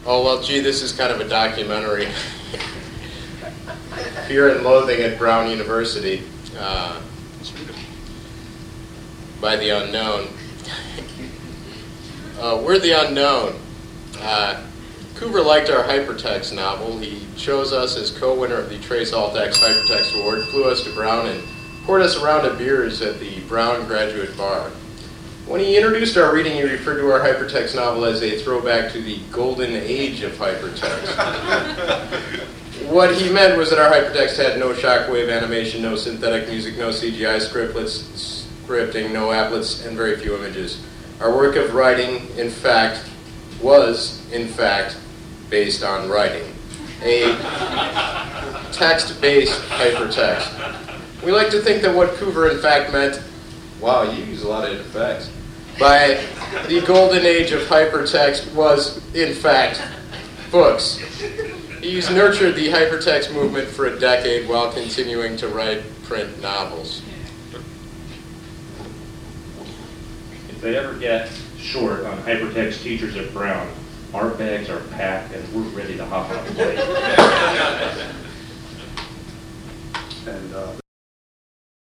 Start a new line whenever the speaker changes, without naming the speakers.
Oh, well, gee, this is kind of a documentary. Fear and Loathing at Brown University by The Unknown. We're The Unknown. Coover liked our hypertext novel. He chose us as co-winner of the Trace Altex Hypertext Award, flew us to Brown, and poured us a round of beers at the Brown Graduate Bar. When he introduced our reading, he referred to our hypertext novel as a throwback to the golden age of hypertext. What he meant was that our hypertext had no shockwave animation, no synthetic music, no CGI scripting, no applets, and very few images. Our work of writing, in fact, was, in fact, based on writing. A text-based hypertext. We like to think that what Coover, in fact, meant, wow, you use a lot of effects, by the golden age of hypertext was, in fact, books. He's nurtured the hypertext movement for a decade while continuing to write print novels.
If they ever get short on hypertext teachers at Brown, our bags are packed and we're ready to hop on a plane.
And